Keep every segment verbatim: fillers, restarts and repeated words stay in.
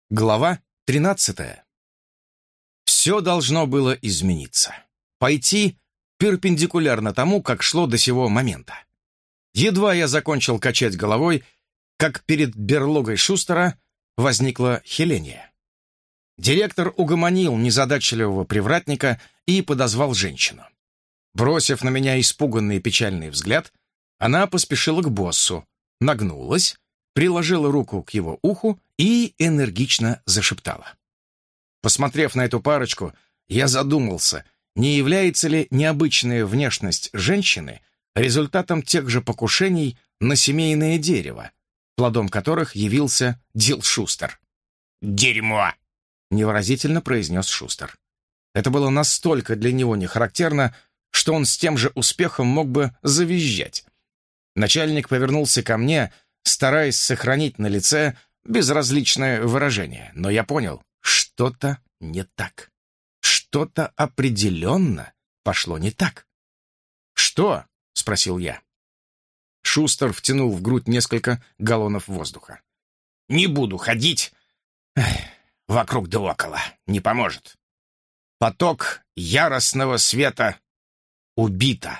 Глава тринадцатая. Все должно было измениться. Пойти перпендикулярно тому, как шло до сего момента. Едва я закончил качать головой, как перед берлогой Шустера возникла Хеления. Директор угомонил незадачливого привратника и подозвал женщину. Бросив на меня испуганный и печальный взгляд, она поспешила к боссу, нагнулась, приложила руку к его уху и энергично зашептала. Посмотрев на эту парочку, я задумался, не является ли необычная внешность женщины результатом тех же покушений на семейное дерево, плодом которых явился Дилл Шустер. «Дерьмо!» — невыразительно произнес Шустер. Это было настолько для него нехарактерно, что он с тем же успехом мог бы завизжать. Начальник повернулся ко мне, стараясь сохранить на лице безразличное выражение, но я понял, что-то не так. Что-то определенно пошло не так. «Что?» — спросил я. Шустер втянул в грудь несколько галлонов воздуха. «Не буду ходить эх, вокруг да около, не поможет. Поток яростного света убито».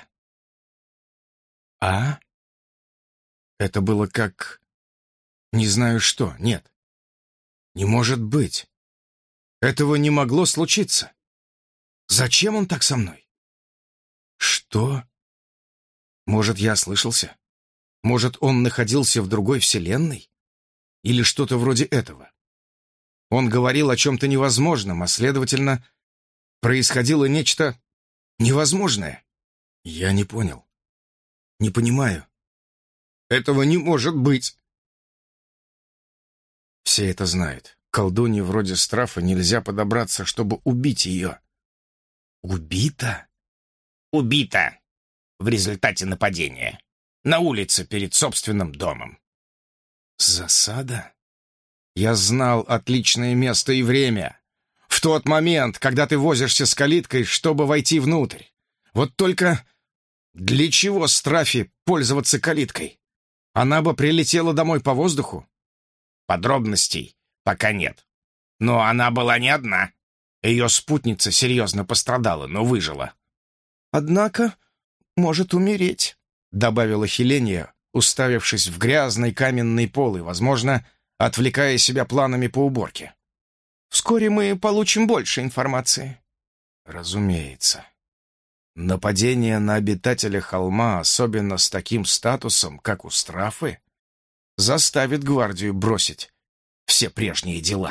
«А?» Это было как... Не знаю что, нет. Не может быть. Этого не могло случиться. Зачем он так со мной? Что? Может, я ослышался? Может, он находился в другой вселенной? Или что-то вроде этого? Он говорил о чем-то невозможном, а, следовательно, происходило нечто невозможное. Я не понял. Не понимаю. Этого не может быть. Все это знают. Колдунье вроде Страфа нельзя подобраться, чтобы убить ее. Убита? Убита в результате нападения. На улице перед собственным домом. Засада? Я знал отличное место и время. В тот момент, когда ты возишься с калиткой, чтобы войти внутрь. Вот только для чего Страфе пользоваться калиткой? Она бы прилетела домой по воздуху? Подробностей пока нет. Но она была не одна. Ее спутница серьезно пострадала, но выжила. «Однако может умереть», — добавила Хеления, уставившись в грязный каменный пол и, возможно, отвлекая себя планами по уборке. «Вскоре мы получим больше информации». «Разумеется. Нападение на обитателя холма, особенно с таким статусом, как у Страфы, заставит гвардию бросить все прежние дела».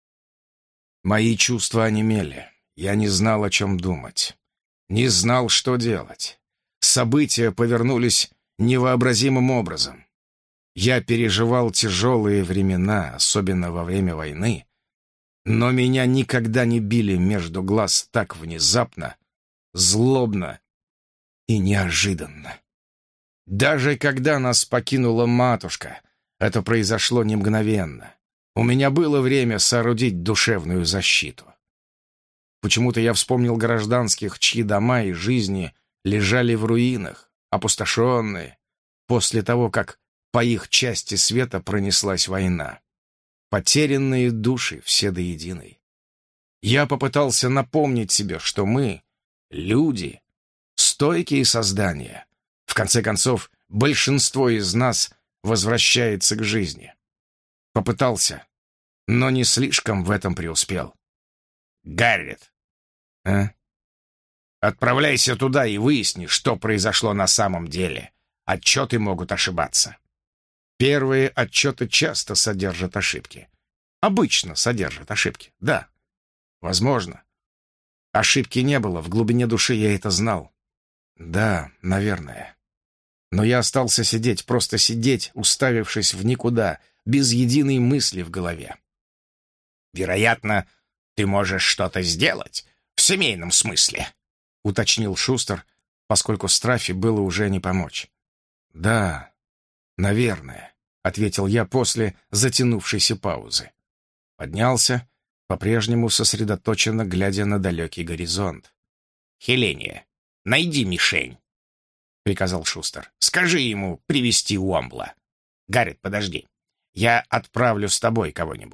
Мои чувства онемели. Я не знал, о чем думать. Не знал, что делать. События повернулись невообразимым образом. Я переживал тяжелые времена, особенно во время войны, но меня никогда не били между глаз так внезапно, злобно и неожиданно. Даже когда нас покинула матушка, это произошло не мгновенно. У меня было время соорудить душевную защиту. Почему-то я вспомнил гражданских, чьи дома и жизни лежали в руинах, опустошенные, после того, как по их части света пронеслась война. Потерянные души все до единой. Я попытался напомнить себе, что мы, люди, стойкие создания. В конце концов, большинство из нас возвращается к жизни. Попытался, но не слишком в этом преуспел. «Гаррет, А? отправляйся туда и выясни, что произошло на самом деле. Отчеты могут ошибаться». Первые отчеты часто содержат ошибки. Обычно содержат ошибки, да. Возможно. Ошибки не было, в глубине души я это знал. Да, наверное. Но я остался сидеть, просто сидеть, уставившись в никуда, без единой мысли в голове. «Вероятно, ты можешь что-то сделать, в семейном смысле», — уточнил Шустер, поскольку Страфе было уже не помочь. «Да, наверное», — ответил я после затянувшейся паузы. Поднялся, по-прежнему сосредоточенно глядя на далекий горизонт. «Хеления, найди мишень», — приказал Шустер. «Скажи ему привести Уомбла. Гаррет, подожди. Я отправлю с тобой кого-нибудь.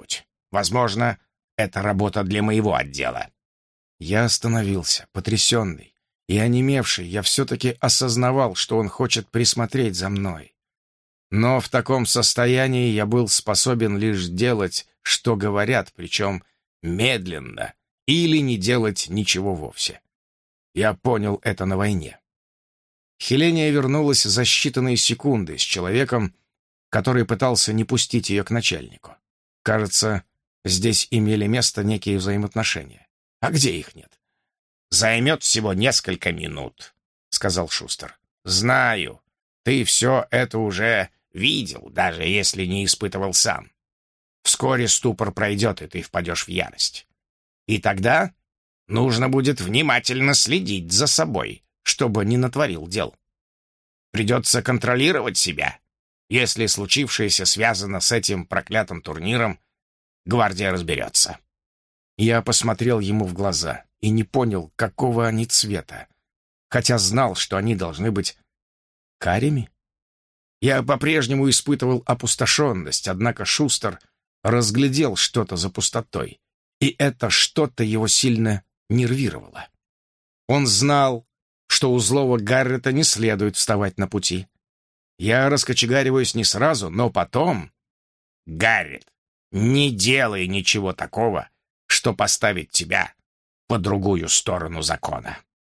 Возможно, это работа для моего отдела». Я остановился, потрясенный и онемевший. Я все-таки осознавал, что он хочет присмотреть за мной. Но в таком состоянии я был способен лишь делать, что говорят, причем медленно, или не делать ничего вовсе. Я понял это на войне. Хеления вернулась за считанные секунды с человеком, который пытался не пустить ее к начальнику. Кажется, здесь имели место некие взаимоотношения. А где их нет? «Займет всего несколько минут», — сказал Шустер. «Знаю, ты все это уже видел, даже если не испытывал сам. Вскоре ступор пройдет, и ты впадешь в ярость. И тогда нужно будет внимательно следить за собой, чтобы не натворил дел. Придется контролировать себя. Если случившееся связано с этим проклятым турниром, гвардия разберется». Я посмотрел ему в глаза и не понял, какого они цвета, хотя знал, что они должны быть карими. Я по-прежнему испытывал опустошенность, однако Шустер разглядел что-то за пустотой, и это что-то его сильно нервировало. Он знал, что у злого Гаррета не следует вставать на пути. Я раскочегариваюсь не сразу, но потом... «Гаррет, не делай ничего такого, что поставит тебя по другую сторону закона».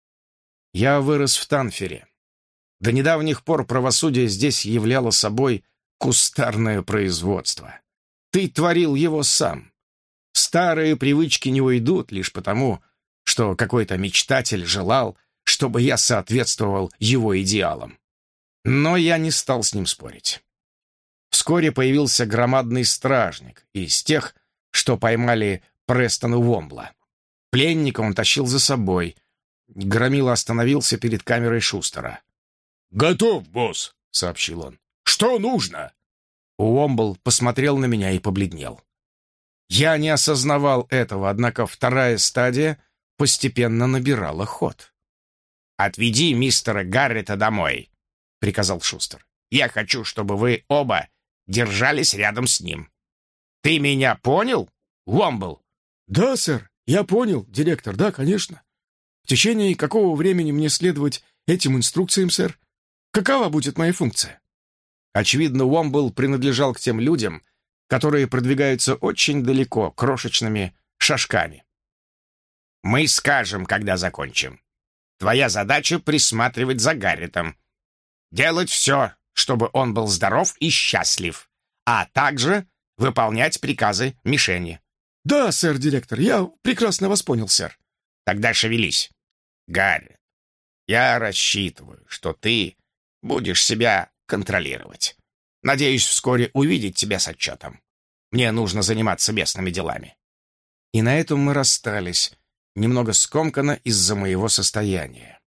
Я вырос в Танфере. До недавних пор правосудие здесь являло собой кустарное производство. Ты творил его сам. Старые привычки не уйдут лишь потому, что какой-то мечтатель желал, чтобы я соответствовал его идеалам. Но я не стал с ним спорить. Вскоре появился громадный стражник из тех, что поймали Престона Уомбла. Пленника он тащил за собой. Громила остановился перед камерой Шустера. «Готов, босс», — сообщил он. «Что нужно?» Уомбл посмотрел на меня и побледнел. Я не осознавал этого, однако вторая стадия постепенно набирала ход. «Отведи мистера Гаррета домой», — приказал Шустер. «Я хочу, чтобы вы оба держались рядом с ним. Ты меня понял, Уомбл?» «Да, сэр, я понял, директор, да, конечно. В течение какого времени мне следовать этим инструкциям, сэр? Какова будет моя функция?» Очевидно, Уомбл принадлежал к тем людям, которые продвигаются очень далеко, крошечными шажками. «Мы скажем, когда закончим. Твоя задача — присматривать за Гарретом. Делать все, чтобы он был здоров и счастлив, а также выполнять приказы мишени». «Да, сэр, директор, я прекрасно вас понял, сэр». «Тогда шевелись. Гаррет, я рассчитываю, что ты будешь себя контролировать. Надеюсь вскоре увидеть тебя с отчетом. Мне нужно заниматься местными делами». И на этом мы расстались, немного скомканно из-за моего состояния.